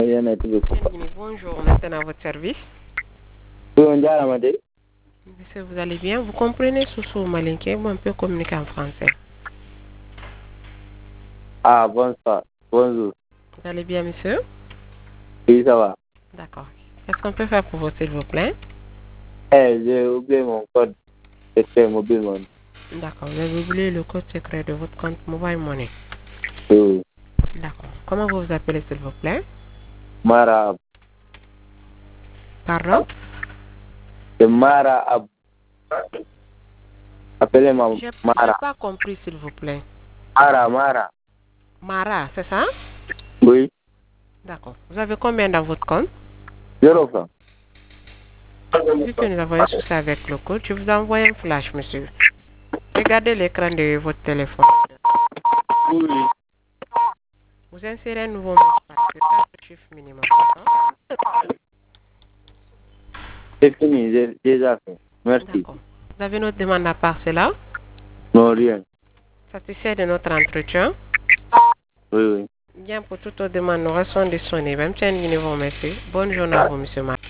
Bien, merci beaucoup. Bonjour, on est à votre service. Oui, on dirait Amadé. Monsieur, vous allez bien? Vous comprenez Soussou Malinké? On peut communiquer en français. Ah, bonsoir. Bonjour. Vous allez bien, monsieur? Oui, ça va. D'accord. Qu'est-ce qu'on peut faire pour vous, s'il vous plaît? J'ai oublié mon code secret mobile money. D'accord. Vous avez oublié le code secret de votre compte Mobile Money. Oui. D'accord. Comment vous vous appelez, s'il vous plaît? Mara, Pardon? c'est Mara Ab. Appelez-moi J'ai Mara. pas compris, s'il vous plaît. Mara. Mara, c'est ça? Oui. D'accord. Vous avez combien dans votre compte? 0 francs. Vu que nous avons un souci avec le code, je vous envoie un flash, monsieur. Regardez l'écran de votre téléphone. Oui. Vous insérez un nouveau mot de passe de 4 chiffres minimum, d'accord? C'est fini, j'ai déjà fait. Merci. D'accord. Vous avez notre demande à part cela? Non, rien. Satisfait de notre entretien? Oui, oui. Bien, pour toute autre demande, nous restons disponibles. Même si un niveau, merci. Bonne journée à vous, monsieur Mar.